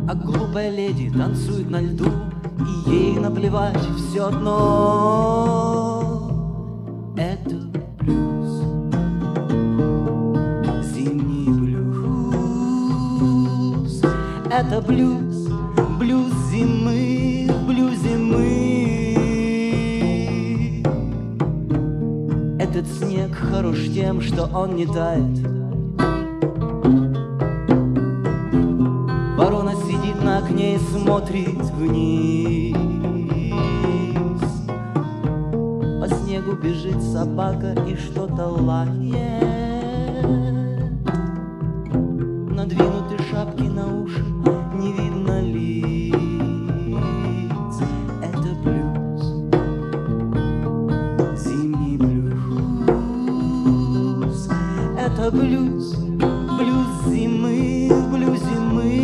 А глупая леди танцует на льду, и ей наплевать все одно. Это блюз, зимний блюз. Это блюз, блюз зимы, в блюзе мы. Этот снег хорош тем, что он не тает. Ворона сидит на окне и смотрит вниз. По снегу бежит собака и что-то лает. Надвинуты шапки на уши, не видно лиц. Это блюз, зимний блюз. Это блюз, блюз зимы, в блюзе мы.